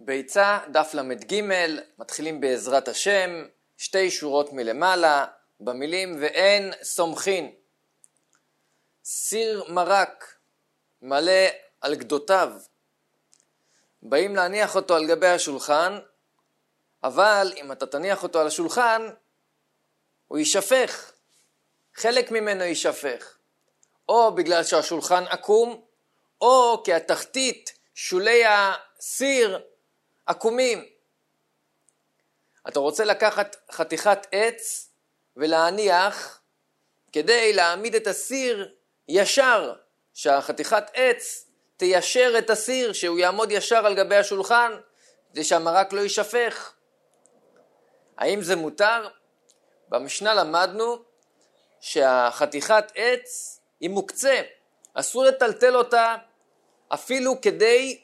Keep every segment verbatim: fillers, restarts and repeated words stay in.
ביצה, דף למד ג', מתחילים בעזרת השם, שתי שורות מלמעלה, במילים ואין סומכין. סיר מרק מלא על גדותיו. באים להניח אותו על גבי השולחן, אבל אם אתה תניח אותו על השולחן, הוא יישפך. חלק ממנו יישפך. או בגלל שהשולחן עקום, או כי התחתית, שולי הסיר, עקומים. אתה רוצה לקחת חתיכת עץ ולהניח כדי להעמיד את הסיר ישר, שהחתיכת עץ תיישר את הסיר, שהוא יעמוד ישר על גבי השולחן, כדי שהמרק לא יישפך. האם זה מותר? במשנה למדנו שהחתיכת עץ היא מוקצה, אסור לטלטל אותה אפילו כדי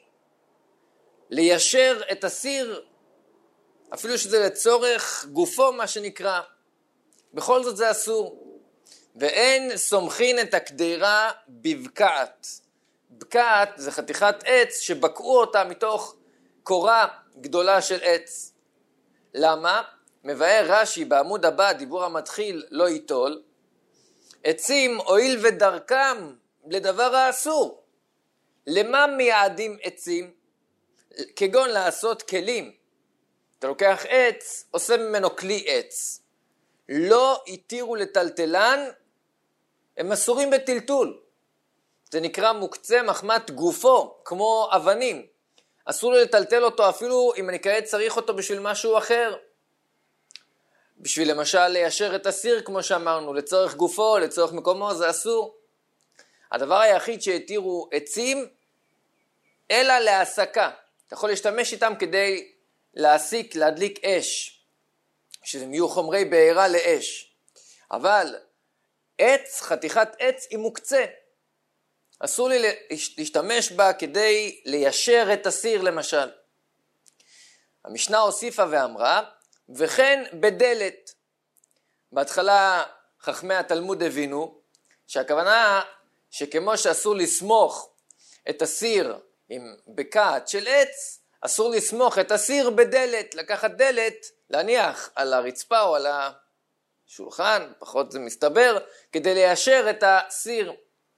ליישר את הסיר, אפילו שזה לצורך גופו מה שנקרא, בכל זאת זה אסור. ואין סומכין את הקדירה בבקעת. בקעת זה חתיכת עץ שבקעו אותה מתוך קורה גדולה של עץ. למה? מבאר רש"י בעמוד הבא, דיבור המתחיל לא ייטול, עצים הואיל ודרכם לדבר האסור. למה מייעדים עצים? כגון לעשות כלים. אתה לוקח עץ, עושה ממנו כלי עץ. לא התירו לטלטלן, הם אסורים בטלטול. זה נקרא מוקצה מחמת גופו, כמו אבנים. אסור לטלטל אותו אפילו אם אני כעת צריך אותו בשביל משהו אחר. בשביל למשל ליישר את הסיר כמו שאמרנו, לצורך גופו, לצורך מקומו, זה אסור. הדבר היחיד שהתירו עצים, אלא להסקה. אתה יכול להשתמש איתם כדי להסיק, להדליק אש, שהם יהיו חומרי בעירה לאש. אבל עץ, חתיכת עץ היא מוקצה. אסור לי להשתמש בה כדי ליישר את הסיר למשל. המשנה הוסיפה ואמרה, וכן בדלת. בהתחלה חכמי התלמוד הבינו שהכוונה שכמו שאסור לסמוך את הסיר עם בקעת של עץ, אסור לסמוך את הסיר בדלת, לקחת דלת, להניח על הרצפה או על השולחן, פחות זה מסתבר, כדי ליישר את הסיר.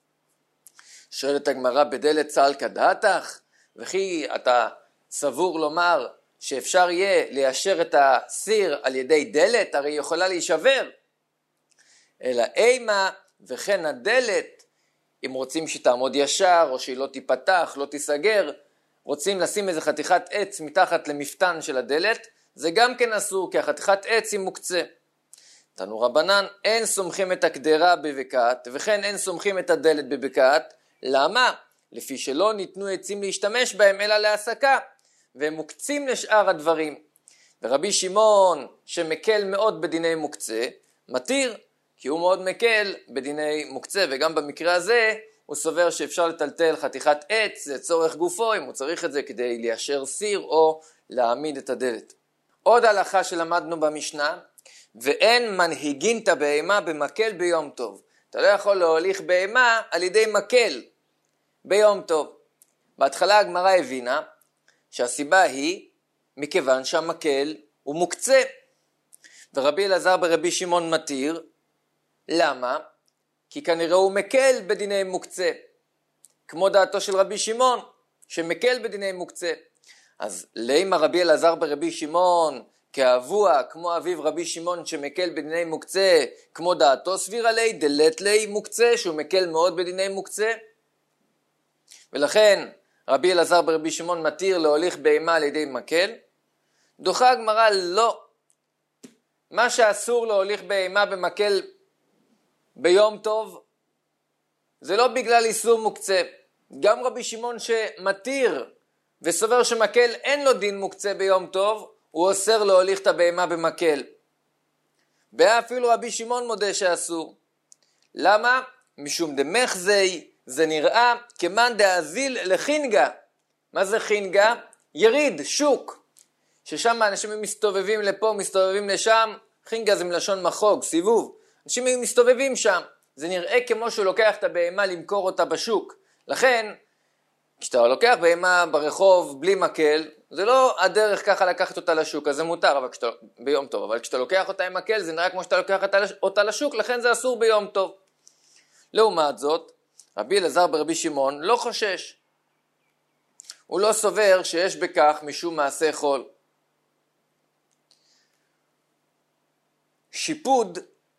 שואלת הגמרא, בדלת צהל כדעתך? וכי אתה סבור לומר שאפשר יהיה ליישר את הסיר על ידי דלת, הרי היא יכולה להישבר. אלא אימה וכן הדלת, אם רוצים שתעמוד ישר או שהיא לא תיפתח, לא תיסגר, רוצים לשים איזה חתיכת עץ מתחת למפתן של הדלת, זה גם כן אסור, כי החתיכת עץ היא מוקצה. תנו רבנן, אין סומכים את הקדרה בבקעת, וכן אין סומכים את הדלת בבקעת. למה? לפי שלא ניתנו עצים להשתמש בהם, אלא להסקה, והם מוקצים לשאר הדברים. ורבי שמעון, שמקל מאוד בדיני מוקצה, מתיר, כי הוא מאוד מקל בדיני מוקצה, וגם במקרה הזה, הוא סובר שאפשר לטלטל חתיכת עץ לצורך גופו, אם הוא צריך את זה כדי ליישר סיר או להעמיד את הדלת. עוד הלכה שלמדנו במשנה, ואין מנהיגין את הבהמה במקל ביום טוב. אתה לא יכול להוליך בהמה על ידי מקל ביום טוב. בהתחלה הגמרא הבינה שהסיבה היא מכיוון שהמקל הוא מוקצה. ורבי אלעזר ברבי שמעון מתיר. למה? כי כנראה הוא מקל בדיני מוקצה. כמו דעתו של רבי שמעון, שמקל בדיני מוקצה. אז לימה רבי אלעזר ברבי שמעון, כאבוע, כמו אביו רבי שמעון שמקל בדיני מוקצה, כמו דעתו סבירה לי, דלת לי מוקצה, שהוא מקל מאוד בדיני מוקצה. ולכן רבי אלעזר ברבי שמעון מתיר להוליך בהמה על ידי מקל. דוחה הגמרא לא. מה שאסור להוליך בהמה במקל ביום טוב, זה לא בגלל איסור מוקצה. גם רבי שמעון שמתיר וסובר שמקל אין לו דין מוקצה ביום טוב, הוא אוסר להוליך את הבהמה במקל. ואפילו רבי שמעון מודה שאסור. למה? משום דמחזי, זה נראה כמאן דאזיל לחינגה. מה זה חינגה? יריד, שוק. ששם האנשים מסתובבים לפה, מסתובבים לשם. חינגה זה מלשון מחוג, סיבוב. אנשים מסתובבים שם. זה נראה כמו שהוא לוקח את הבהמה למכור אותה בשוק. לכן, כשאתה לוקח בהמה ברחוב בלי מקל, זה לא הדרך ככה לקחת אותה לשוק, אז זה מותר אבל כשאתה, ביום טוב, אבל כשאתה לוקח אותה עם מקל זה נראה כמו שאתה לוקח אותה לשוק, לכן זה אסור ביום טוב. לעומת זאת, רבי אלעזר ברבי שמעון לא חושש. הוא לא סובר שיש בכך משום מעשה חול. שיפוד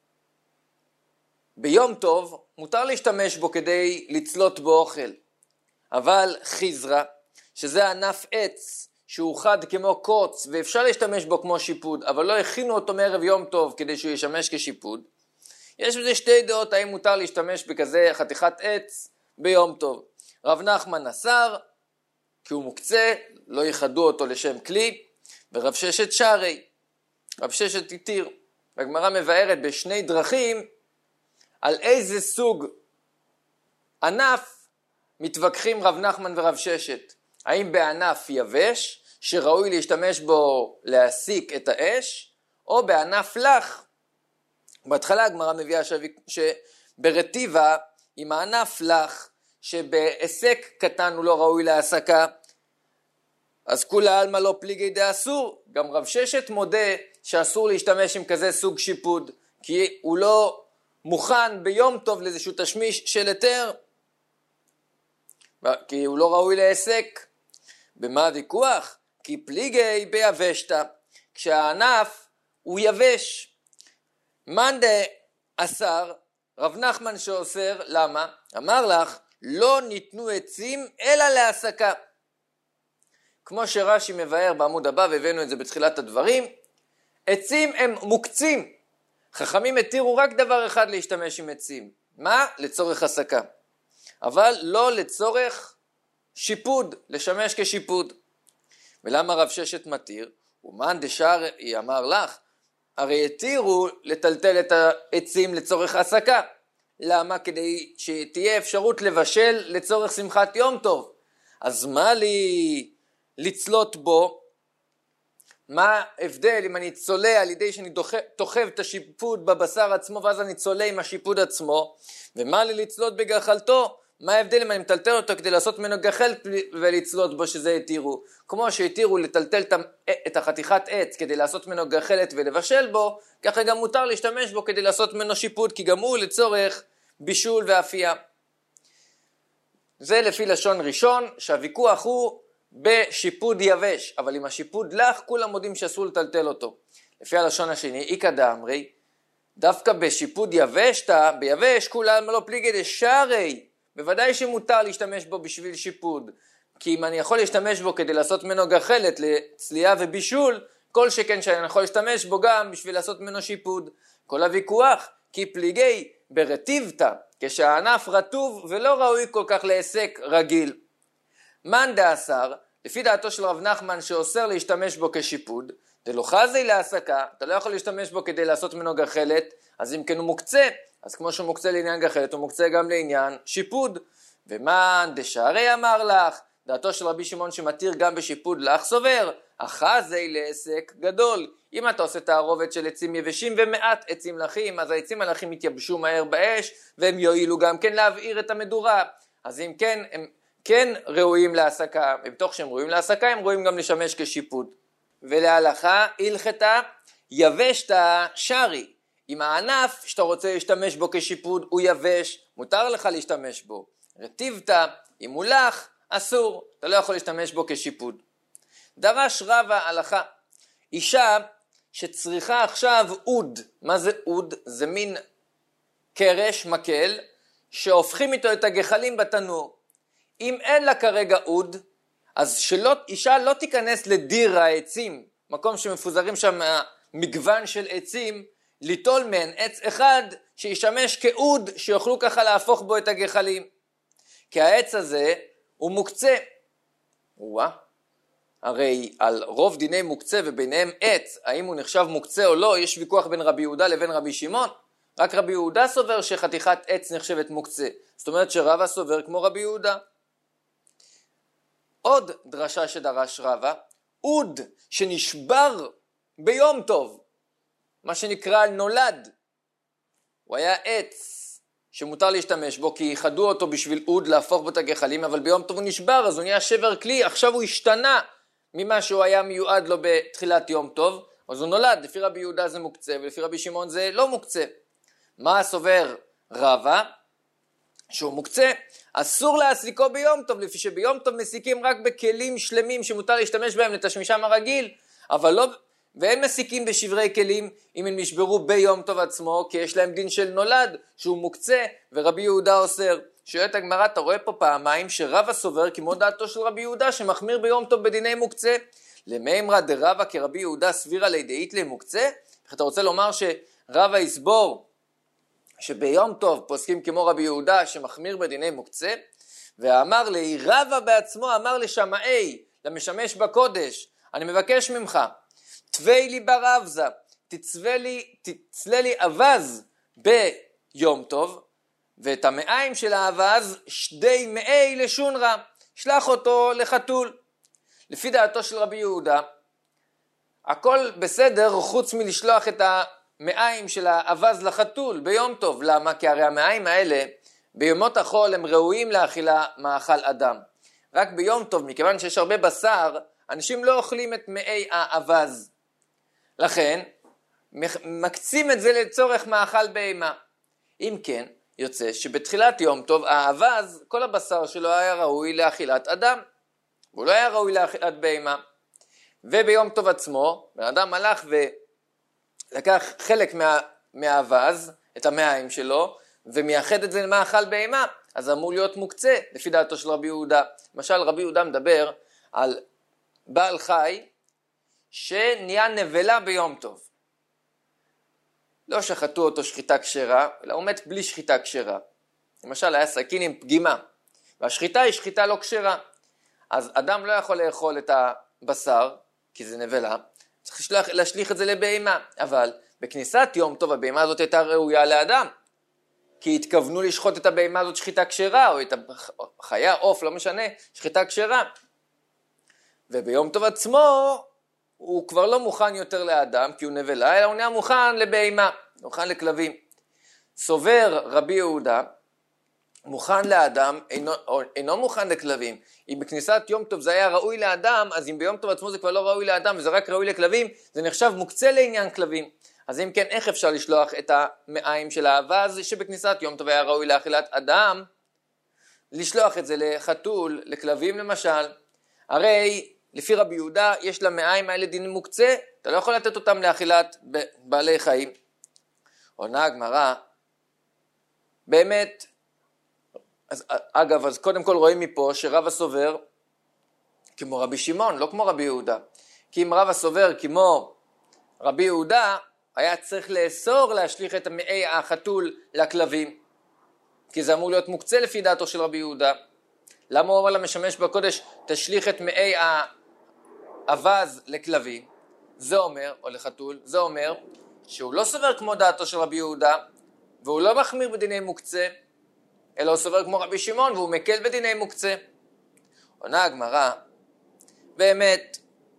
ביום טוב מותר להשתמש בו כדי לצלות בו אוכל. אבל חיזרה, שזה ענף עץ שהוא חד כמו קוץ ואפשר להשתמש בו כמו שיפוד, אבל לא הכינו אותו מערב יום טוב כדי שהוא ישמש כשיפוד, יש בזה שתי דעות האם מותר להשתמש בכזה חתיכת עץ ביום טוב. רב נחמן אסר, כי הוא מוקצה, לא יחדו אותו לשם כלי, ורב ששת שרי, רב ששת התיר. והגמרא מבארת בשני דרכים על איזה סוג ענף מתווכחים רב נחמן ורב ששת. האם בענף יבש שראוי להשתמש בו להסיק את האש, או בענף לח. בהתחלה הגמרא מביאה שברטיבה עם הענף לח שבעסק קטן הוא לא ראוי להסקה, אז כולה עלמא לא פליגי דאסור. גם רב ששת מודה שאסור להשתמש עם כזה סוג שיפוד, כי הוא לא מוכן ביום טוב לאיזשהו תשמיש של היתר, כי הוא לא ראוי לעסק. במה הוויכוח? כי פליגי ביבשתא, כשהענף הוא יבש. מאן דאסר, רב נחמן שאוסר, למה? אמר לך, לא ניתנו עצים אלא להסקה. כמו שרש"י מבאר בעמוד הבא, והבאנו את זה בתחילת הדברים, עצים הם מוקצים. חכמים התירו רק דבר אחד להשתמש עם עצים. מה? לצורך הסקה. אבל לא לצורך שיפוד, לשמש כשיפוד. ולמה רב ששת מתיר? ומאן דשארי אמר לך, הרי התירו לטלטל את העצים לצורך הסקה. למה? כדי שתהיה אפשרות לבשל לצורך שמחת יום טוב. אז מה לי לצלות בו? מה ההבדל אם אני צולה על ידי שאני תוחב את השיפוד בבשר עצמו ואז אני צולה עם השיפוד עצמו? ומה לי לצלות בגחלתו? מה ההבדל אם אני מטלטל אותו כדי לעשות ממנו גחל ולצלות בו, שזה התירו? כמו שהתירו לטלטל את החתיכת עץ כדי לעשות ממנו גחלת ולבשל בו, ככה גם מותר להשתמש בו כדי לעשות ממנו שיפוד, כי גם הוא לצורך בישול ואפייה. זה לפי לשון ראשון, שהוויכוח הוא בשיפוד יבש, אבל עם השיפוד לח כולם מודים שאסור לטלטל אותו. לפי הלשון השני, איקא דאמרי, דווקא בשיפוד יבשתא, ביבש כולם לא פליגי דשארי, בוודאי שמותר להשתמש בו בשביל שיפוד, כי אם אני יכול להשתמש בו כדי לעשות ממנו גחלת לצלייה ובישול, כל שכן שאני יכול להשתמש בו גם בשביל לעשות ממנו שיפוד. כל הוויכוח, כי פליגי ברטיבתא, כשהענף רטוב ולא ראוי כל כך לעסק רגיל. מאן דאסר, לפי דעתו של רב נחמן שאוסר להשתמש בו כשיפוד, דלא חזי להסקה, אתה לא יכול להשתמש בו כדי לעשות ממנו גחלת, אז אם כן הוא מוקצה, אז כמו שהוא מוקצה לעניין גחלת, הוא מוקצה גם לעניין שיפוד. ומאן דשארי אמר לך, דעתו של רבי שמעון שמתיר גם בשיפוד לך סובר, החזי לעסק גדול. אם אתה עושה תערובת של עצים יבשים ומעט עצים לחים, אז העצים הלחים יתייבשו מהר באש, והם יועילו גם כן להבעיר את המדורה. אז אם כן, הם כן ראויים להסקה, ובתוך שהם ראויים להסקה, הם ראויים גם לשמש כשיפוד. ולהלכה, הלכתה, יבשתא שרי. אם הענף שאתה רוצה להשתמש בו כשיפוד הוא יבש, מותר לך להשתמש בו. רטיבתא, אם הוא לח, אסור, אתה לא יכול להשתמש בו כשיפוד. דרש רבא הלכה, אישה שצריכה עכשיו אוד. מה זה אוד? זה מין קרש, מקל, שהופכים איתו את הגחלים בתנור. אם אין לה כרגע אוד, אז שלא, אישה לא תיכנס לדיר העצים, מקום שמפוזרים שם מגוון של עצים, ליטול מהן עץ אחד שישמש כאוד שיוכלו ככה להפוך בו את הגחלים. כי העץ הזה הוא מוקצה. וואה, הרי על רוב דיני מוקצה וביניהם עץ, האם הוא נחשב מוקצה או לא, יש ויכוח בין רבי יהודה לבין רבי שמעון. רק רבי יהודה סובר שחתיכת עץ נחשבת מוקצה. זאת אומרת שרבא סובר כמו רבי יהודה. עוד דרשה שדרש רבא, אוד שנשבר ביום טוב, מה שנקרא נולד. הוא היה עץ שמותר להשתמש בו, כי ייחדו אותו בשביל אוד להפוך בו את הגחלים, אבל ביום טוב הוא נשבר, אז הוא נהיה שבר כלי, עכשיו הוא השתנה ממה שהוא היה מיועד לו בתחילת יום טוב, אז הוא נולד, לפי רבי יהודה זה מוקצה, ולפי רבי שמעון זה לא מוקצה. מה סובר רבא? שהוא מוקצה, אסור להסליקו ביום טוב, לפי שביום טוב מסיקים רק בכלים שלמים שמותר להשתמש בהם לתשמישם הרגיל, אבל לא, והם מסיקים בשברי כלים אם הם נשברו ביום טוב עצמו, כי יש להם דין של נולד שהוא מוקצה, ורבי יהודה אוסר. שואלת הגמרא, אתה רואה פה פעמיים שרבא סובר כמו דעתו של רבי יהודה שמחמיר ביום טוב בדיני מוקצה, למימרא דרבא כרבי יהודה סבירא ליה דאיתלי מוקצה? איך אתה רוצה לומר שרבא יסבור שביום טוב פוסקים כמו רבי יהודה שמחמיר בדיני מוקצה? ואמר לי, רבא בעצמו אמר לשמאי, למשמש בקודש, אני מבקש ממך, תווי לי בר אבזה, תצווה לי, תצלה לי אבז ביום טוב, ואת המאיים של האבז שדי מאי לשונרא, שלח אותו לחתול. לפי דעתו של רבי יהודה, הכל בסדר חוץ מלשלוח את המאיים של האבז לחתול ביום טוב. למה? כי הרי המאיים האלה ביומות החול הם ראויים לאכילה מאכל אדם. רק ביום טוב, מכיוון שיש הרבה בשר, אנשים לא אוכלים את מאי האבז. לכן, מקצים את זה לצורך מאכל בהמה. אם כן, יוצא שבתחילת יום טוב, האבז, כל הבשר שלו היה ראוי לאכילת אדם. הוא לא היה ראוי לאכילת בהמה. וביום טוב עצמו, בן אדם הלך ולקח חלק מה, מהאבז, את המאיים שלו, ומייחד את זה למאכל בהמה, אז אמור להיות מוקצה, לפי דעתו של רבי יהודה. למשל, רבי יהודה מדבר על בעל חי, שנהיה נבלה ביום טוב. לא שחטו אותו שחיטה כשרה, אלא הוא מת בלי שחיטה כשרה. למשל, היה סכין עם פגימה, והשחיטה היא שחיטה לא כשרה. אז אדם לא יכול לאכול את הבשר, כי זה נבלה, צריך לשלוח, להשליך את זה לבהמה. אבל בכניסת יום טוב, הבהמה הזאת הייתה ראויה לאדם, כי התכוונו לשחוט את הבהמה הזאת שחיטה כשרה, או את החיה, עוף, לא משנה, שחיטה כשרה. וביום טוב עצמו, הוא כבר לא מוכן יותר לאדם, כי הוא נבלה, אלא הוא נהיה מוכן לבהמה, מוכן לכלבים. סובר רבי יהודה, מוכן לאדם, אינו, אינו מוכן לכלבים. אם בכניסת יום טוב זה היה ראוי לאדם, אז אם ביום טוב עצמו זה כבר לא ראוי לאדם, וזה רק ראוי לכלבים, זה נחשב מוקצה לעניין כלבים. אז אם כן, איך אפשר לשלוח את המאיים של האבז, שבכניסת יום טוב היה ראוי לאכילת אדם, לשלוח את זה לחתול, לכלבים למשל? הרי לפי רבי יהודה, יש למאיים האלה דין מוקצה, אתה לא יכול לתת אותם לאכילת בעלי חיים. עונה הגמרא, באמת, אז, אגב, אז קודם כל רואים מפה שרבא סובר כמו רבי שמעון, לא כמו רבי יהודה. כי אם רבא סובר כמו רבי יהודה, היה צריך לאסור להשליך את המאי החתול לכלבים, כי זה אמור להיות מוקצה לפי דעתו של רבי יהודה. למה הוא אומר למשמש בקודש, תשליך את מאי האבז לכלבים? זה אומר, או לחתול, זה אומר שהוא לא סובר כמו דעתו של רבי יהודה, והוא לא מחמיר בדיני מוקצה, אלא הוא סובר כמו רבי שמעון, והוא מקל בדיני מוקצה. עונה הגמרא, באמת,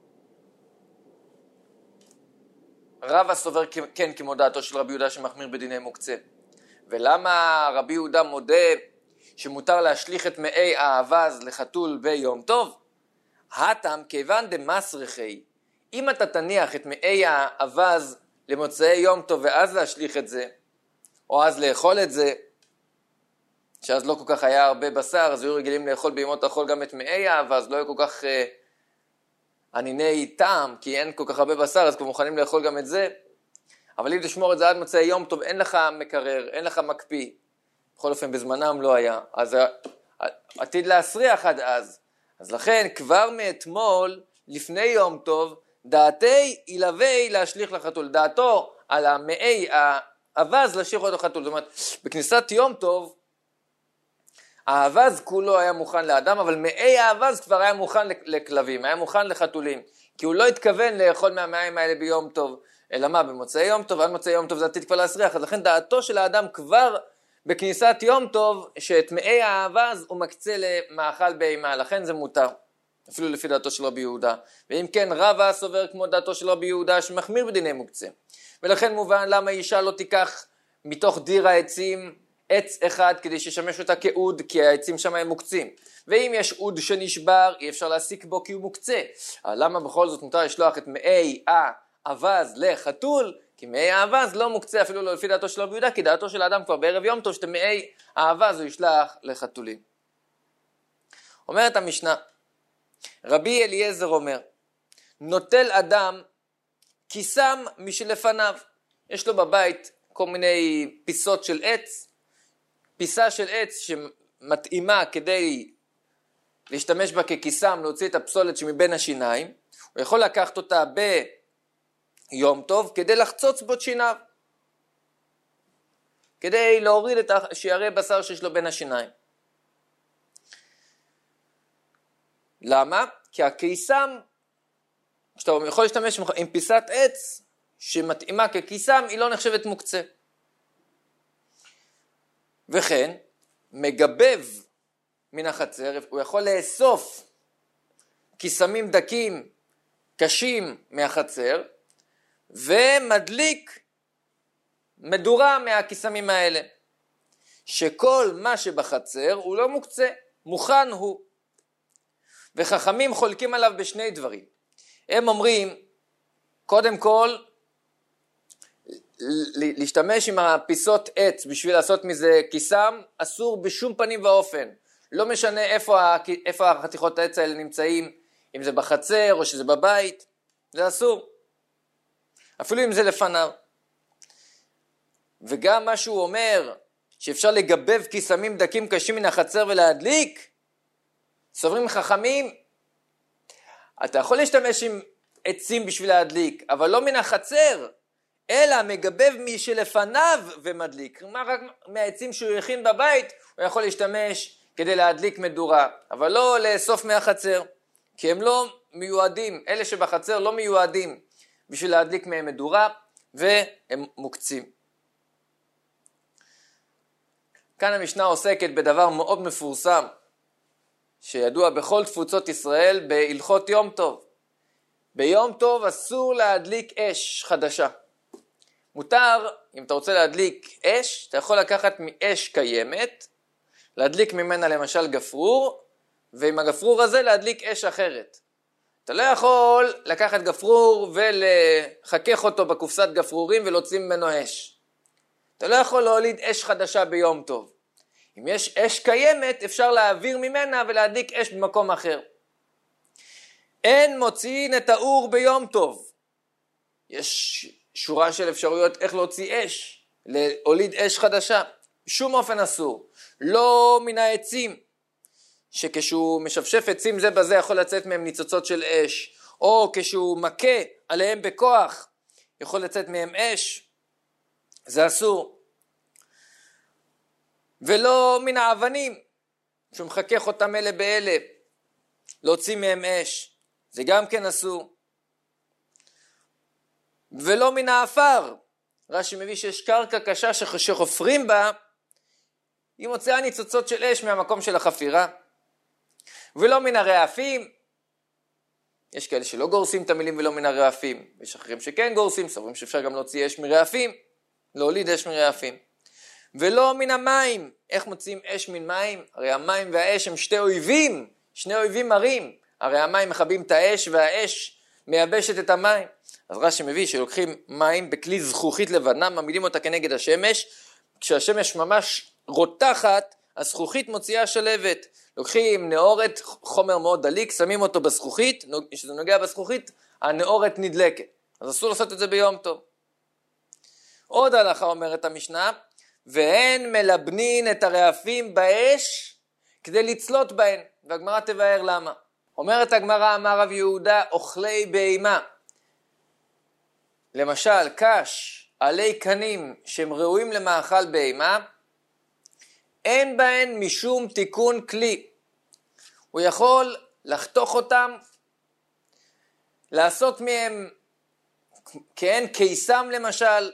רבא סובר כן כמו דעתו של רבי יהודה שמחמיר בדיני מוקצה. ולמה רבי יהודה מודה שמותר להשליך את מאי האבז לחתול ביום טוב? הטעם כיוון דמסרחי, אם אתה תניח את מאי האבז למוצאי יום טוב ואז להשליך את זה, או אז לאכול את זה, שאז לא כל כך היה הרבה בשר, אז היו רגילים לאכול בימות החול גם את מאי האבז, לא היו כל כך אה, עניני טעם, כי אין כל כך הרבה בשר, אז כבר מוכנים לאכול גם את זה. אבל אם תשמור את זה עד מוצאי יום טוב, אין לך מקרר, אין לך מקפיא. בכל אופן בזמנם לא היה, אז עתיד להסריח עד אז. אז לכן כבר מאתמול, לפני יום טוב, דעתי ילווה להשליך לחתול. דעתו על המאי האבז להשליך אותו חתול. זאת אומרת, בכניסת יום טוב, האבז כולו היה מוכן לאדם, אבל מאי האבז כבר היה מוכן לכלבים, היה מוכן לחתולים. כי הוא לא התכוון לאכול מהמאיים האלה ביום טוב. אלא מה? במוצאי יום טוב, עד מוצאי יום טוב זה עתיד כבר להסריח. אז לכן דעתו של האדם כבר בכניסת יום טוב, שאת מאי האבז הוא מקצה למאכל בהמה, לכן זה מותר, אפילו לפי דעתו של רבי יהודה. ואם כן, רבא סובר כמו דעתו של רבי יהודה שמחמיר בדיני מוקצה. ולכן מובן למה אישה לא תיקח מתוך דיר העצים עץ אחד כדי שישמש אותה כאוד, כי העצים שם הם מוקצים. ואם יש אוד שנשבר, אי אפשר להסיק בו כי הוא מוקצה. למה בכל זאת מותר לשלוח את מאי האבז לחתול? כי מאי האבז לא מוקצה אפילו לא לפי דעתו של רבי יהודה, כי דעתו של האדם כבר בערב יום טוב, שאתה מאי האבז הוא ישלח לחתולים. אומרת המשנה, רבי אליעזר אומר, נוטל אדם כיסם משלפניו. יש לו בבית כל מיני פיסות של עץ, פיסה של עץ שמתאימה כדי להשתמש בה ככיסם, להוציא את הפסולת שמבין השיניים, הוא יכול לקחת אותה ביום טוב כדי לחצוץ בו שיניו, כדי להוריד את שיערי בשר שיש לו בין השיניים. למה? כי הקיסם, כשאתה יכול להשתמש עם פיסת עץ שמתאימה כקיסם, היא לא נחשבת מוקצה. וכן, מגבב מן החצר, הוא יכול לאסוף קיסמים דקים, קשים מהחצר, ומדליק מדורה מהקיסמים האלה. שכל מה שבחצר הוא לא מוקצה, מוכן הוא. וחכמים חולקים עליו בשני דברים. הם אומרים, קודם כל, להשתמש עם הפיסות עץ בשביל לעשות מזה כיסם, אסור בשום פנים ואופן. לא משנה איפה, איפה החתיכות העץ האלה נמצאים, אם זה בחצר או שזה בבית, זה אסור. אפילו אם זה לפניו. וגם מה שהוא אומר, שאפשר לגבב כיסמים דקים קשים מן החצר ולהדליק, סוברים חכמים, אתה יכול להשתמש עם עצים בשביל להדליק, אבל לא מן החצר, אלא מגבב מי שלפניו ומדליק. כלומר, רק מהעצים שהוא הכין בבית, הוא יכול להשתמש כדי להדליק מדורה, אבל לא לאסוף מהחצר, כי הם לא מיועדים, אלה שבחצר לא מיועדים בשביל להדליק מהם מדורה, והם מוקצים. כאן המשנה עוסקת בדבר מאוד מפורסם, שידוע בכל תפוצות ישראל בהלכות יום טוב. ביום טוב אסור להדליק אש חדשה. מותר, אם אתה רוצה להדליק אש, אתה יכול לקחת מאש קיימת, להדליק ממנה למשל גפרור, ועם הגפרור הזה להדליק אש אחרת. אתה לא יכול לקחת גפרור ולחכך אותו בקופסת גפרורים ולהוציא ממנו אש. אתה לא יכול להוליד אש חדשה ביום טוב. אם יש אש קיימת, אפשר להעביר ממנה ולהדליק אש במקום אחר. אין מוציאין את האור ביום טוב. יש שורה של אפשרויות איך להוציא אש, להוליד אש חדשה. שום אופן אסור. לא מן העצים, שכשהוא משפשף עצים זה בזה יכול לצאת מהם ניצוצות של אש, או כשהוא מכה עליהם בכוח, יכול לצאת מהם אש. זה אסור. ולא מן האבנים, שהוא מחכך אותם אלה באלה, להוציא מהם אש, זה גם כן אסור. ולא מן האפר, רש"י מביא שיש קרקע קשה שחופרים בה, היא מוציאה ניצוצות של אש מהמקום של החפירה. ולא מן הרעפים, יש כאלה שלא גורסים את המילים ולא מן הרעפים, יש אחרים שכן גורסים, סבורים שאפשר גם להוציא אש מרעפים, להוליד אש מרעפים. ולא מן המים. איך מוציאים אש מן מים? הרי המים והאש הם שתי אויבים, שני אויבים מרים. הרי המים מכבים את האש והאש מייבשת את המים. אז רש"י מביא שלוקחים מים בכלי זכוכית לבנה, מעמידים אותה כנגד השמש, כשהשמש ממש רותחת, הזכוכית מוציאה שלבת. לוקחים נאורת, חומר מאוד דליק, שמים אותו בזכוכית, כשזה נוגע בזכוכית, הנאורת נדלקת. אז אסור לעשות את זה ביום טוב. עוד הלכה אומרת המשנה, והן מלבנין את הרעפים באש כדי לצלות בהן. והגמרא תבאר למה. אומרת הגמרא, אמר רב יהודה, אוכלי בהמה. למשל, קש, עלי קנים שהם ראויים למאכל בהמה, אין בהן משום תיקון כלי. הוא יכול לחתוך אותם, לעשות מהם כן קיסם למשל,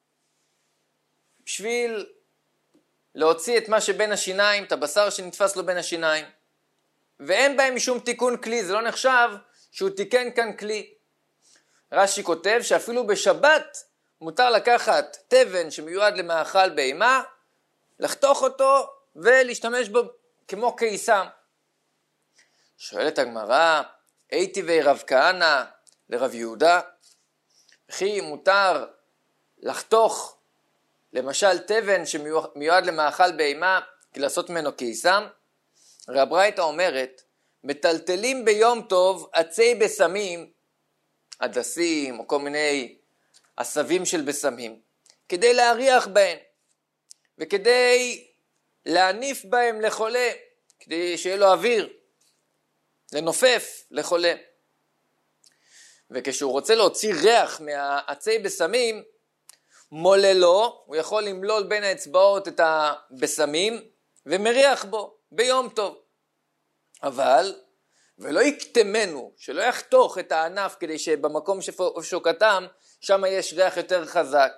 בשביל להוציא את מה שבין השיניים, את הבשר שנתפס לו בין השיניים. ואין בהם משום תיקון כלי, זה לא נחשב שהוא תיקן כאן כלי. רש"י כותב שאפילו בשבת מותר לקחת תבן שמיועד למאכל בהמה, לחתוך אותו ולהשתמש בו כמו קיסם. שואלת הגמרא, היטיבי רב כהנא לרב יהודה, וכי מותר לחתוך למשל תבן שמיועד למאכל בהמה כי לעשות ממנו קיסם? הרי הברייתא אומרת, מטלטלים ביום טוב עצי בשמים, הדסים או כל מיני עשבים של בשמים, כדי להריח בהם וכדי להניף בהם לחולה, כדי שיהיה לו אוויר, לנופף לחולה. וכשהוא רוצה להוציא ריח מהעצי בשמים, מוללו, הוא יכול למלול בין האצבעות את הבשמים ומריח בו ביום טוב. אבל, ולא יקטמנו, שלא יחתוך את הענף כדי שבמקום שוקתם, שם יש ריח יותר חזק.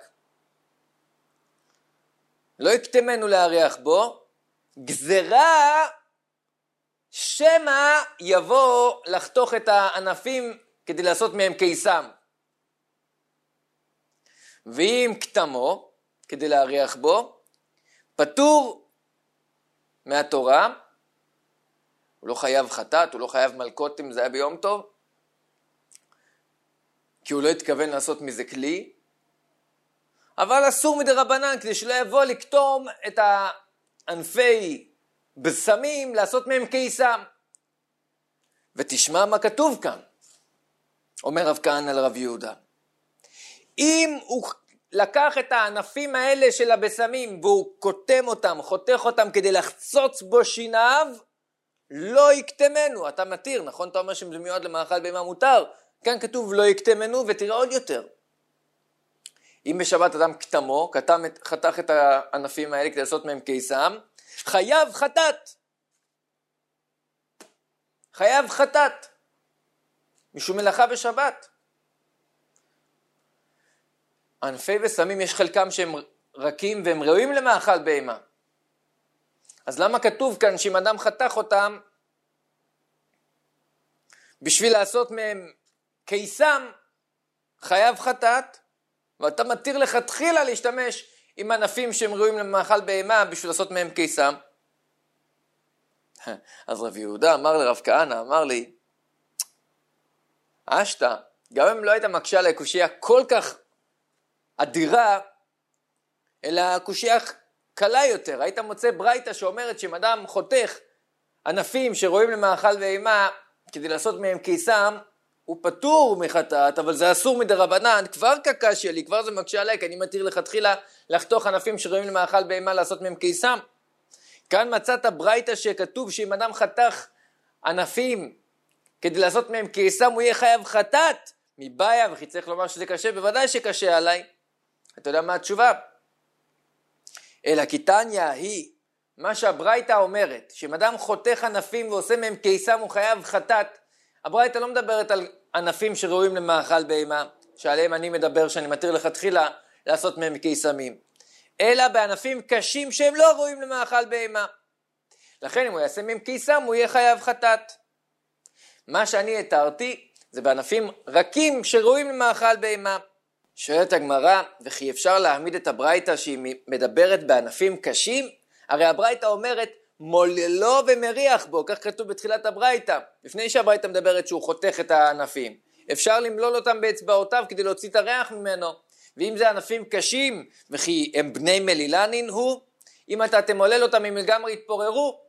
לא יקטמנו להריח בו, גזרה שמא יבוא לחתוך את הענפים כדי לעשות מהם קיסם. ואם קטמו, כדי להריח בו, פטור מהתורה, הוא לא חייב חטאת, הוא לא חייב מלכות אם זה היה ביום טוב, כי הוא לא התכוון לעשות מזה כלי, אבל אסור מדרבנן, כדי שלא יבוא לקטום את הענפי בשמים, לעשות מהם קיסם. ותשמע מה כתוב כאן, אומר רב כהנא לרב יהודה. אם הוא לקח את הענפים האלה של הבשמים, והוא קוטם אותם, חותך אותם כדי לחצוץ בו שיניו, לא יקטמנו. אתה מתיר, נכון? אתה אומר שזה מיועד למאכל בהמה מותר. כאן כתוב לא יקטמנו, ותראה עוד יותר. אם בשבת אדם קטמו, קטם, חתך את הענפים האלה כדי לעשות מהם קיסם, חייב חטאת. חייב חטאת. משום מלאכה בשבת. ענפי בשמים יש חלקם שהם רכים והם ראויים למאכל בהמה. אז למה כתוב כאן שאם אדם חתך אותם בשביל לעשות מהם קיסם, חייב חטאת, ואתה מתיר לכתחילה להשתמש עם ענפים שהם ראויים למאכל בהמה בשביל לעשות מהם קיסם? אז רב יהודה אמר לרב כהנא, אמר לי, אשתא, גם אם לא היית מקשה עלי קושיה כל כך אדירה, אלא קושיה קלה יותר, היית מוצא ברייתא שאומרת שאם אדם חותך ענפים שרואים למאכל בהמה כדי לעשות מהם קיסם, הוא פטור מחטאת, אבל זה אסור מדרבנן, כבר קקש שלי, כבר זה מקשה עליי, כי אני מתיר לכתחילה לחתוך ענפים שרואים למאכל בהמה לעשות מהם קיסם. כאן מצאת ברייתא שכתוב שאם אדם חתך ענפים כדי לעשות מהם קיסם, הוא יהיה חייב חטאת מבעיה, וכי צריך לומר שזה קשה, בוודאי שקשה עליי. אתה יודע מה התשובה? אלא כי תניא היא, מה שהברייתא אומרת, שאם אדם חותך ענפים ועושה מהם קיסם הוא חייב חטאת, הברייתא לא מדברת על ענפים שראויים למאכל בהמה, שעליהם אני מדבר שאני מתיר לכתחילה לעשות מהם קיסמים, אלא בענפים קשים שהם לא ראויים למאכל בהמה. לכן אם הוא יעשה מהם קיסם הוא יהיה חייב חטאת. מה שאני התרתי זה בענפים רכים שראויים למאכל בהמה. שואלת הגמרא, וכי אפשר להעמיד את הברייתא שהיא מדברת בענפים קשים? הרי הברייתא אומרת מוללו ומריח בו, כך כתוב בתחילת הברייתא, לפני שהברייתא מדברת שהוא חותך את הענפים. אפשר למלול אותם באצבעותיו כדי להוציא את הריח ממנו. ואם זה ענפים קשים, וכי הם בני מלילנין הוא, אם אתה תמולל אותם הם לגמרי יתפוררו.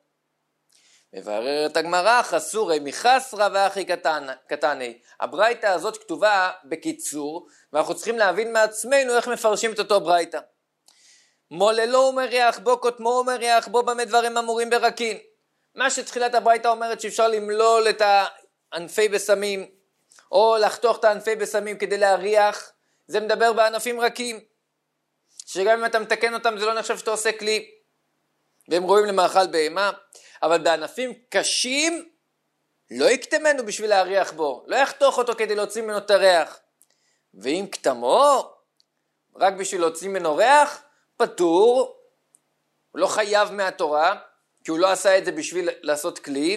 מבררת הגמרא, חסורי מחסרא ואחי קטני. הברייתא הזאת כתובה בקיצור, ואנחנו צריכים להבין מעצמנו איך מפרשים את אותו ברייתא. מוללו ומריח בו, קוטמו ומריח בו, במה דברים אמורים ברקין. מה שתחילת הברייתא אומרת שאפשר למלול את הענפי בשמים, או לחתוך את הענפי בשמים כדי להריח, זה מדבר בענפים רכים, שגם אם אתה מתקן אותם זה לא נחשב שאתה עושה כלי, והם רואים למאכל בהמה. אבל בענפים קשים לא יקטמנו בשביל להריח בו, לא יחתוך אותו כדי להוציא ממנו את הריח. ואם קטמו, רק בשביל להוציא ממנו ריח, פטור, הוא לא חייב מהתורה, כי הוא לא עשה את זה בשביל לעשות כלי,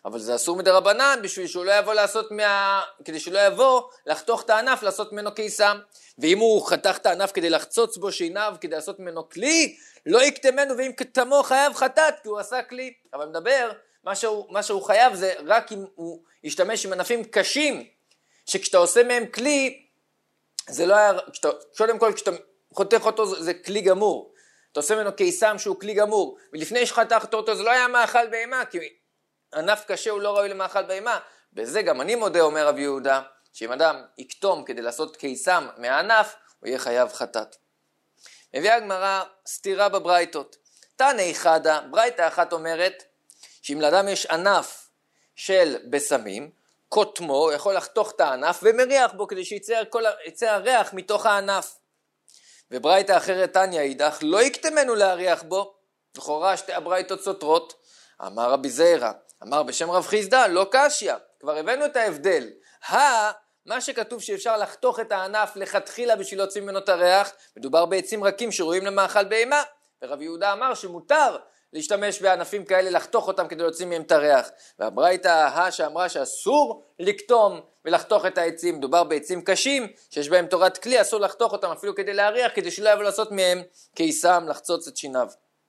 אבל זה אסור מדרבנן בשביל שהוא לא יבוא לעשות מה... כדי שהוא לא יבוא לחתוך את הענף לעשות ממנו קיסם. ואם הוא חתך את הענף כדי לחצוץ בו שיניו כדי לעשות ממנו כלי, לא יקטמנו, ואם כתמו חייב חטאת כי הוא עשה כלי. אבל מדבר, מה שהוא, מה שהוא חייב זה רק אם הוא ישתמש עם ענפים קשים, שכשאתה עושה מהם כלי, זה לא היה, כשאתה, קודם כל כשאתה חותך אותו זה, זה כלי גמור. אתה עושה ממנו קיסם שהוא כלי גמור, ולפני שחתכת אותו זה לא היה מאכל בהמה, כי ענף קשה הוא לא ראוי למאכל בהמה. בזה גם אני מודה, אומר רבי יהודה, שאם אדם יקטום כדי לעשות קיסם מהענף, הוא יהיה חייב חטאת. מביאה הגמרא סתירה בברייתות. תנא חדא, ברייתא אחת אומרת, שאם לאדם יש ענף של בשמים, קוטמו, הוא יכול לחתוך את הענף ומריח בו כדי שיצא כל, יצא הריח מתוך הענף. וברייתא אחרת תניא אידך, לא יקטמנו להריח בו, לכאורה שתי הברייתות סותרות. אמר רבי זיירא, אמר בשם רב חיסדא, לא קשיא, כבר הבאנו את ההבדל. ה, מה שכתוב שאפשר לחתוך את הענף לכתחילה בשביל להוציא ממנו את הריח, מדובר בעצים רכים שרואים למאכל בהמה, ורבי יהודה אמר שמותר להשתמש בענפים כאלה, לחתוך אותם כדי להוציא מהם את הריח. והברייתא ה שאמרה שאסור לקטום ולחתוך את העצים, מדובר בעצים קשים שיש בהם תורת כלי, אסור לחתוך אותם אפילו כדי להריח, כדי שלא יבוא לעשות מהם קיסם לחצוץ את שיניו.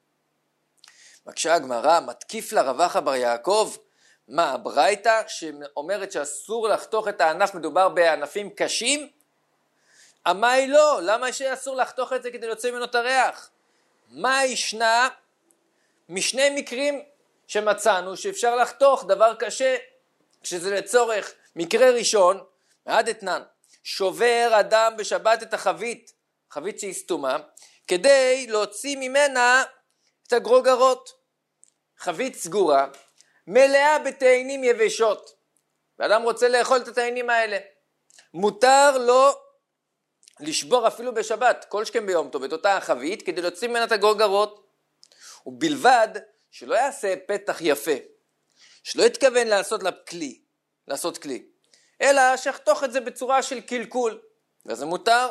מקשה הגמרא, מתקיף לה רב אחא בר יעקב, מה הברייתא שאומרת שאסור לחתוך את הענף מדובר בענפים קשים? אמה היא לא, למה שאסור לחתוך את זה כדי להוציא ממנו את הריח? מה ישנה משני מקרים שמצאנו שאפשר לחתוך דבר קשה כשזה לצורך? מקרה ראשון, מעד אתנן, שובר אדם בשבת את החבית, חבית שהיא סתומה, כדי להוציא ממנה את הגרוגרות. חבית סגורה, מלאה בתאנים יבשות, ואדם רוצה לאכול את התאנים האלה. מותר לו לשבור אפילו בשבת, כל שכם ביום טוב, את אותה החבית, כדי להוציא ממנה את הגרוגרות. ובלבד שלא יעשה פתח יפה, שלא יתכוון לעשות לה כלי, לעשות כלי, אלא שיחתוך את זה בצורה של קלקול, וזה מותר.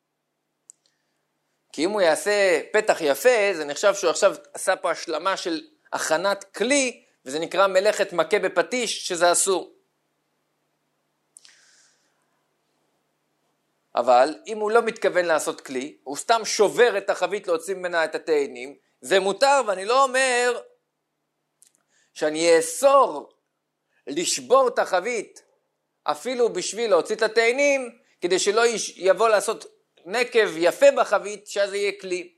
כי אם הוא יעשה פתח יפה, זה נחשב שהוא עכשיו עשה פה השלמה של הכנת כלי, וזה נקרא מלאכת מכה בפטיש, שזה אסור. אבל אם הוא לא מתכוון לעשות כלי, הוא סתם שובר את החבית להוציא ממנה את התאנים, זה מותר, ואני לא אומר שאני אאסור לשבור את החבית אפילו בשביל להוציא את התאנים, כדי שלא יבוא לעשות נקב יפה בחבית, שזה יהיה כלי.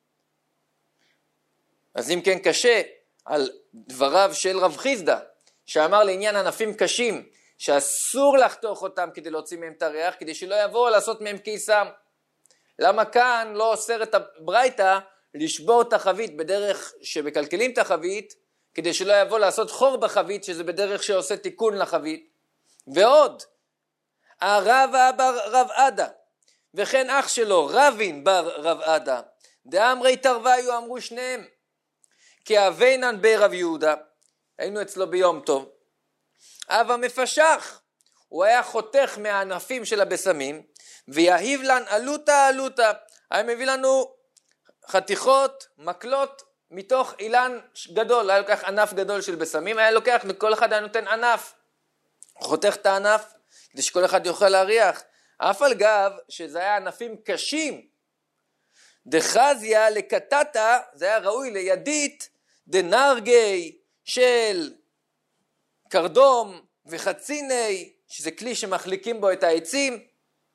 אז אם כן קשה על דבריו של רב חיסדא, שאמר לעניין ענפים קשים, שאסור לחתוך אותם כדי להוציא מהם את הריח, כדי שלא יבואו לעשות מהם קיסם. למה כאן לא אוסר את הברייתא לשבור את החבית בדרך שמקלקלים את החבית, כדי שלא יבוא לעשות חור בחבית, שזה בדרך שעושה תיקון לחבית? ועוד, הרבא בר רב עדה, וכן אח שלו רבין בר רב עדה, דאמרי תרוויו, אמרו שניהם, כי אבינן ברב יהודה, היינו אצלו ביום טוב, אבא מפשח, הוא היה חותך מהענפים של הבשמים, ויהיב לן עלותה עלותה, היה מביא לנו חתיכות, מקלות, מתוך אילן גדול, היה לוקח ענף גדול של בשמים, היה לוקח, וכל אחד היה נותן ענף, חותך את הענף, כדי שכל אחד יוכל להריח, אף על גב שזה היה ענפים קשים, דחזיה לקטטה, זה היה ראוי לידית, דנרגי של קרדום וחציני, שזה כלי שמחליקים בו את העצים.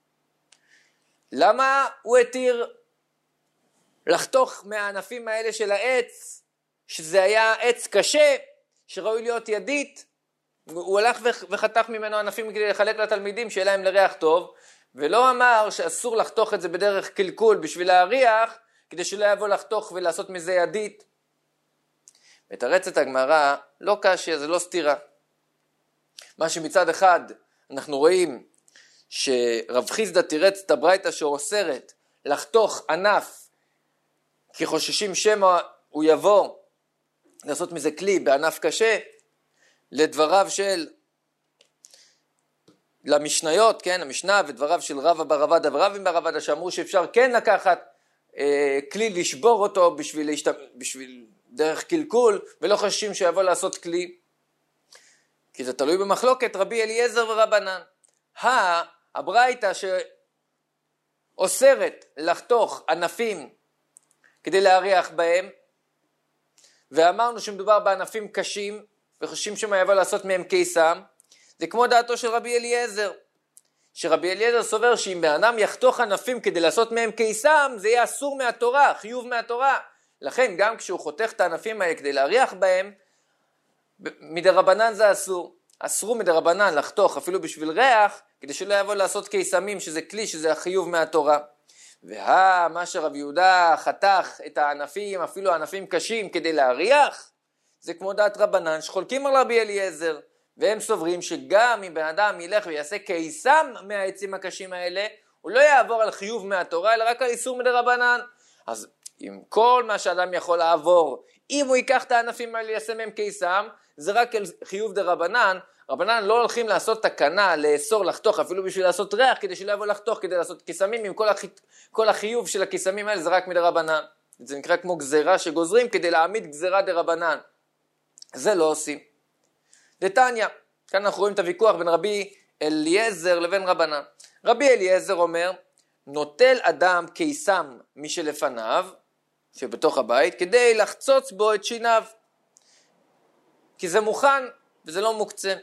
למה הוא התיר לחתוך מהענפים האלה של העץ, שזה היה עץ קשה, שראוי להיות ידית? הוא הלך וחתך ממנו ענפים כדי לחלק לתלמידים שיהיה להם לריח טוב, ולא אמר שאסור לחתוך את זה בדרך קלקול בשביל להריח, כדי שלא יבוא לחתוך ולעשות מזה ידית. מתרצת הגמרא, לא קשיא, זה לא סתירה. מה שמצד אחד אנחנו רואים שרב חיסדא תירץ את הברייתא שאוסרת לחתוך ענף, כי חוששים שמא הוא יבוא לעשות מזה כלי בענף קשה, לדבריו של, למשניות, כן, המשנה ודבריו של רבא בר רב עדה ורבים בר רב עדה, שאמרו שאפשר כן לקחת אה, כלי לשבור אותו בשביל, להשת... בשביל דרך קלקול, ולא חוששים שיבוא לעשות כלי. כי זה תלוי במחלוקת רבי אליעזר ורבנן. הברייתא שאוסרת לחתוך ענפים כדי להריח בהם, ואמרנו שמדובר בענפים קשים, וחושבים שמה יבוא לעשות מהם קיסם, זה כמו דעתו של רבי אליעזר, שרבי אליעזר סובר שאם באדם יחתוך ענפים כדי לעשות מהם קיסם, זה יהיה אסור מהתורה, חיוב מהתורה. לכן גם כשהוא חותך את הענפים האלה כדי להריח בהם, מדרבנן זה אסור. אסרו מדרבנן לחתוך אפילו בשביל ריח, כדי שלא יבוא לעשות קיסמים, שזה כלי, שזה החיוב מהתורה. וה, מה שרב יהודה חתך את הענפים, אפילו ענפים קשים, כדי להריח, זה כמו דעת רבנן שחולקים על רבי אליעזר, והם סוברים שגם אם בן אדם ילך ויעשה קיסם מהעצים הקשים האלה, הוא לא יעבור על חיוב מהתורה, אלא רק על איסור מדרבנן. אז עם כל מה שאדם יכול לעבור, אם הוא ייקח את הענפים האלה ויעשה מהם קיסם, זה רק על חיוב דרבנן. רבנן לא הולכים לעשות תקנה, לאסור לחתוך, אפילו בשביל לעשות ריח, כדי שלא יבוא לחתוך, כדי לעשות קיסמים, עם כל, הח... כל החיוב של הקיסמים האלה, זה רק מדרבנן. זה נקרא כמו גזרה שגוזרים, כדי להעמיד גזרה דרבנן. זה לא עושים. דתניא, כאן אנחנו רואים את הוויכוח בין רבי אליעזר לבין רבנן. רבי אליעזר אומר, נוטל אדם קיסם משלפניו, שבתוך הבית, כדי לחצוץ בו את שיניו. כי זה מוכן וזה לא מוקצה.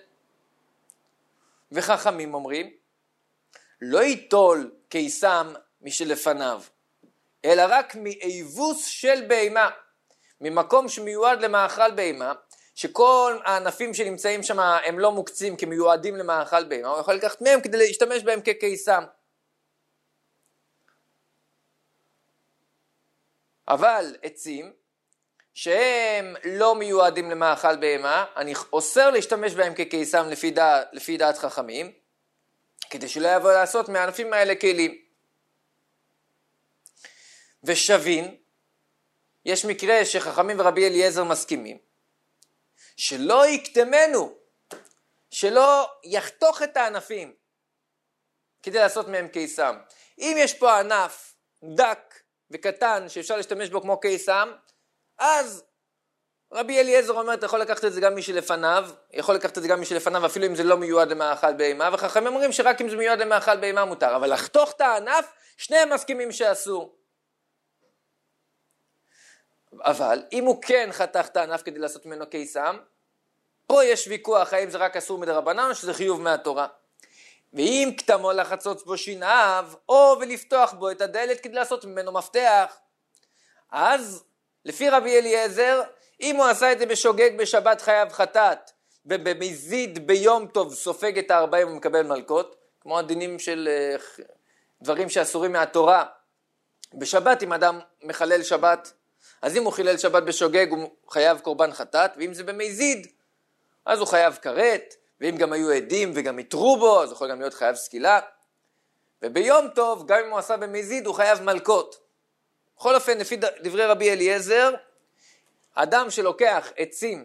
וחכמים אומרים, לא ייטול קיסם משלפניו, אלא רק מאיבוס של בהמה, ממקום שמיועד למאכל בהמה, שכל הענפים שנמצאים שם הם לא מוקצים כמיועדים למאכל בהמה, הוא יכול לקחת מהם כדי להשתמש בהם כקיסם. אבל עצים שהם לא מיועדים למאכל בהמה, אני אוסר להשתמש בהם כקיסם לפי דעת, לפי דעת חכמים, כדי שלא יבוא לעשות מהענפים האלה כלים. ושווין, יש מקרה שחכמים ורבי אליעזר מסכימים, שלא יקטמנו, שלא יחתוך את הענפים, כדי לעשות מהם קיסם. אם יש פה ענף דק וקטן שאפשר להשתמש בו כמו קיסם, אז רבי אליעזר אומר, אתה יכול לקחת את זה גם מי שלפניו, יכול לקחת את זה גם מי שלפניו, אפילו אם זה לא מיועד למאכל בהמה, וחכמים אומרים שרק אם זה מיועד למאכל בהמה מותר, אבל לחתוך את הענף, שניהם מסכימים שאסור. אבל אם הוא כן חתך את הענף כדי לעשות ממנו קיסם, פה יש ויכוח האם זה רק אסור מדרבנן או שזה חיוב מהתורה. ואם קטמו לחצוץ בו שיניו, או ולפתוח בו את הדלת כדי לעשות ממנו מפתח, אז לפי רבי אליעזר, אם הוא עשה את זה בשוגג בשבת חייב חטאת, ובמזיד ביום טוב סופג את הארבעים ומקבל מלכות, כמו הדינים של דברים שאסורים מהתורה, בשבת אם אדם מחלל שבת, אז אם הוא חילל שבת בשוגג הוא חייב קורבן חטאת, ואם זה במזיד, אז הוא חייב כרת, ואם גם היו עדים וגם יתרו בו, אז הוא יכול גם להיות חייב סקילה, וביום טוב, גם אם הוא עשה במזיד, הוא חייב מלכות. בכל אופן, לפי דברי רבי אליעזר, אדם שלוקח עצים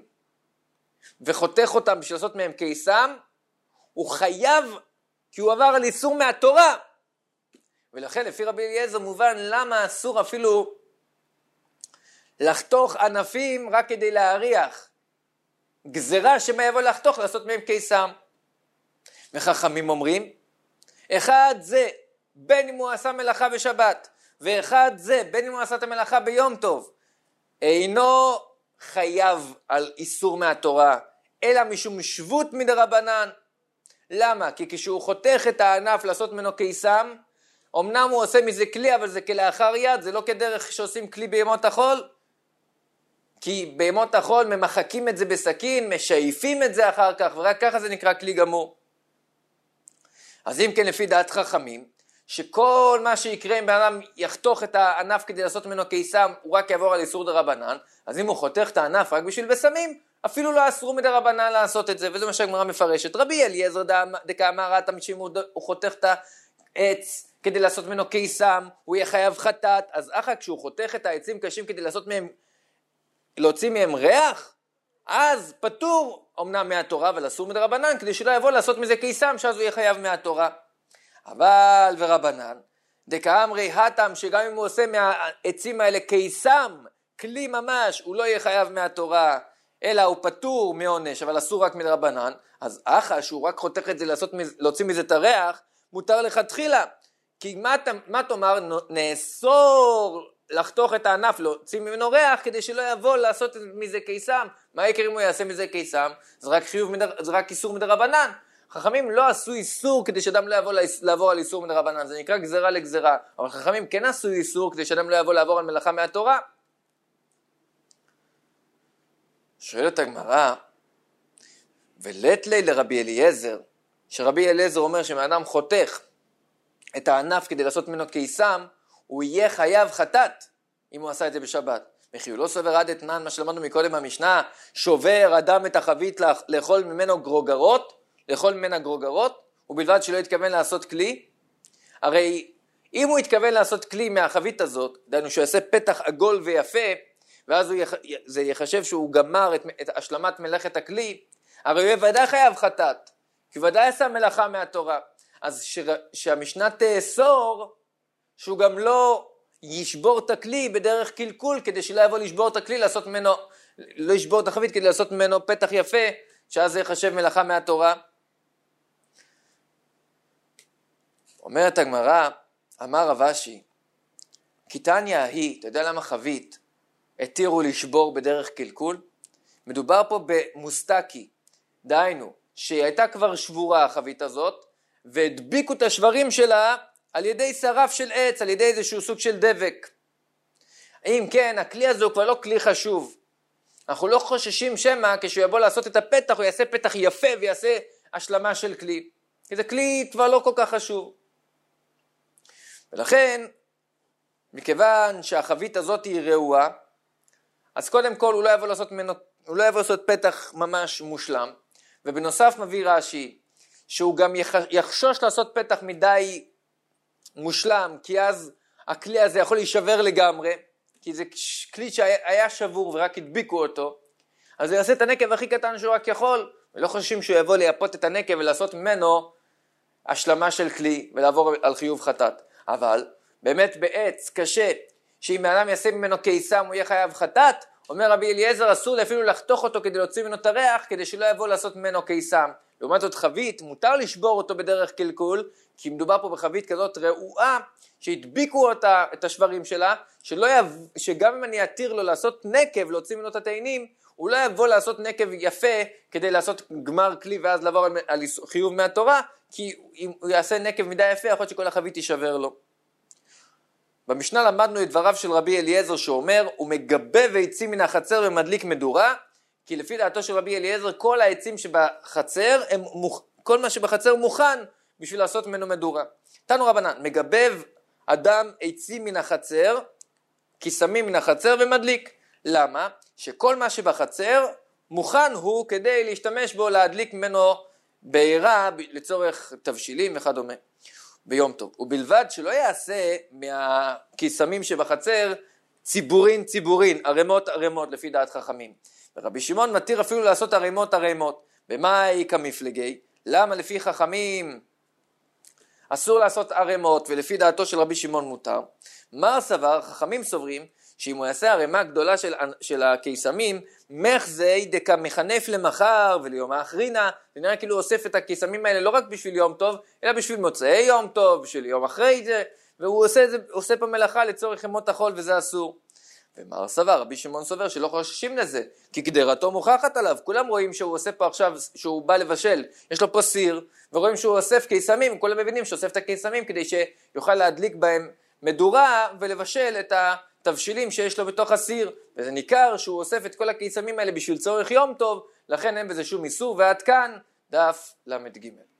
וחותך אותם בשביל לעשות מהם קיסם, הוא חייב, כי הוא עבר על איסור מהתורה. ולכן לפי רבי אליעזר מובן למה אסור אפילו לחתוך ענפים רק כדי להריח. גזרה שמה יבוא לחתוך לעשות מהם קיסם. וחכמים אומרים, אחד זה בין אם הוא עשה מלאכה בשבת, ואחד זה בין אם הוא עשה את המלאכה ביום טוב, אינו חייב על איסור מהתורה, אלא משום שבות מדרבנן. למה? כי כשהוא חותך את הענף לעשות ממנו קיסם, אמנם הוא עושה מזה כלי, אבל זה כלאחר יד, זה לא כדרך שעושים כלי בימות החול, כי בימות החול ממחקים את זה בסכין, משייפים את זה אחר כך, ורק ככה זה נקרא כלי גמור. אז אם כן לפי דעת חכמים, שכל מה שיקרה אם בן אדם יחתוך את הענף כדי לעשות ממנו קיסם, הוא רק יעבור על איסור דרבנן, אז אם הוא חותך את הענף רק בשביל בסמים, אפילו לא אסרו מדרבנן לעשות את זה, וזה מה שהגמרא מפרשת. רבי אליעזר דקאמר רתא משום הוא חותך את העץ כדי לעשות ממנו קיסם, הוא יהיה חייב חטאת, אז אחר כשהוא חותך את העצים קשים כדי לעשות מהם, להוציא מהם ריח, אז פטור אמנם מהתורה, אבל אסור מדרבנן, כדי שלא יבוא לעשות מזה קיסם, שאז הוא יהיה חייב מהתורה. אבל ורבנן, דקאמרי הטם, שגם אם הוא עושה מהעצים האלה קיסם, כלי ממש, הוא לא יהיה חייב מהתורה, אלא הוא פטור מעונש, אבל אסור רק מדרבנן, אז אחא שהוא רק חותך את זה לעשות, להוציא מזה את הריח, מותר לכתחילה. כי מה, מה תאמר? נאסור לחתוך את הענף, להוציא ממנו ריח, כדי שלא יבוא לעשות מזה קיסם. מה יקרה אם הוא יעשה מזה קיסם? זה רק חיוב, זה רק איסור מדרבנן. חכמים לא עשו איסור כדי שאדם לא יבוא לעבור על איסור מדרבנן, זה נקרא גזרה לגזרה. אבל חכמים כן עשו איסור כדי שאדם לא יבוא לעבור על מלאכה מהתורה. שואלת הגמרא, ולית לי לרבי אליעזר, שרבי אליעזר אומר שמאדם חותך את הענף כדי לעשות ממנו קיסם, הוא יהיה חייב חטאת אם הוא עשה את זה בשבת. וכי הוא לא סובר עד אתנן, מה שלמדנו מקודם במשנה, שובר אדם את החבית לאכול ממנו גרוגרות, לאכול ממנה גרוגרות, ובלבד שלא התכוון לעשות כלי. הרי אם הוא התכוון לעשות כלי מהחבית הזאת, דהיינו שהוא יעשה פתח עגול ויפה, ואז הוא יח... זה יחשב שהוא גמר את, את השלמת מלאכת הכלי, הרי הוא ודאי חייב חטאת, כי ודאי עשה מלאכה מהתורה. אז ש... שהמשנה תאסור, שהוא גם לא ישבור את הכלי בדרך קלקול, כדי שלא יבוא לשבור את הכלי, לעשות ממנו, לא ישבור את החבית, כדי לעשות ממנו פתח יפה, שאז זה יחשב מלאכה מהתורה. אומרת הגמרא, אמר רב אשי, כי תניא היא, אתה יודע למה חבית התירו לשבור בדרך קלקול? מדובר פה במוסתקי, דהיינו, שהיא הייתה כבר שבורה החבית הזאת, והדביקו את השברים שלה על ידי שרף של עץ, על ידי איזשהו סוג של דבק. אם כן, הכלי הזה הוא כבר לא כלי חשוב. אנחנו לא חוששים שמה, כשהוא יבוא לעשות את הפתח, הוא יעשה פתח יפה ויעשה השלמה של כלי. כי זה כלי כבר לא כל כך חשוב. ולכן, מכיוון שהחבית הזאת היא רעועה, אז קודם כל הוא לא יבוא לעשות, מנו, הוא לא יבוא לעשות פתח ממש מושלם. ובנוסף מביא רש"י, שהוא גם יחשוש לעשות פתח מדי מושלם, כי אז הכלי הזה יכול להישבר לגמרי, כי זה כלי שהיה שבור ורק הדביקו אותו, אז הוא יעשה את הנקב הכי קטן שהוא רק יכול, ולא חוששים שהוא יבוא לייפות את הנקב ולעשות ממנו השלמה של כלי ולעבור על חיוב חטאת. אבל באמת בעץ קשה, שאם האדם יעשה ממנו קיסם הוא יהיה חייב חטאת, אומר רבי אליעזר אסור אפילו לחתוך אותו כדי להוציא ממנו את הריח, כדי שלא יבוא לעשות ממנו קיסם. לעומת זאת חבית, מותר לשבור אותו בדרך קלקול, כי מדובר פה בחבית כזאת רעועה, שהדביקו אותה, את השברים שלה, שלא יב... שגם אם אני אתיר לו לעשות נקב, להוציא ממנו את התאנים, הוא לא יבוא לעשות נקב יפה, כדי לעשות גמר כלי ואז לעבור על, על חיוב מהתורה, כי אם הוא יעשה נקב מדי יפה, יכול להיות שכל החבית יישבר לו. במשנה למדנו את דבריו של רבי אליעזר שאומר, הוא מגבה ועצים מן החצר ומדליק מדורה, כי לפי דעתו של רבי אליעזר, כל העצים שבחצר, הם מוכ... כל מה שבחצר מוכן בשביל לעשות ממנו מדורה. תנו רבנן, מגבב אדם עצים מן החצר, קיסמים מן החצר ומדליק. למה? שכל מה שבחצר מוכן הוא כדי להשתמש בו, להדליק ממנו בעירה לצורך תבשילים וכדומה. ביום טוב. ובלבד שלא יעשה מהקיסמים שבחצר ציבורין ציבורין, ערימות ערימות לפי דעת חכמים. ורבי שמעון מתיר אפילו לעשות ערימות ערימות. במה היא כמפלגי? למה לפי חכמים אסור לעשות ערימות ולפי דעתו של רבי שמעון מותר? מר סבר, חכמים סוברים, שאם הוא יעשה ערימה גדולה של, של הקיסמים, מחזי דקה מחנף למחר וליום האחרינה, זה נראה כאילו אוסף את הקיסמים האלה לא רק בשביל יום טוב, אלא בשביל מוצאי יום טוב, בשביל יום אחרי זה, והוא עושה, זה, עושה פה מלאכה לצורך ימות החול וזה אסור. ומר סבר, רבי שמעון סובר שלא חוששים לזה, כי קדרתו מוכחת עליו, כולם רואים שהוא עושה פה עכשיו, שהוא בא לבשל, יש לו פה סיר, ורואים שהוא אוסף קיסמים, כולם מבינים שאוסף את הקיסמים כדי שיוכל להדליק בהם מדורה ולבשל את התבשילים שיש לו בתוך הסיר, וזה ניכר שהוא אוסף את כל הקיסמים האלה בשביל צורך יום טוב, לכן אין בזה שום איסור, ועד כאן דף למד ג'.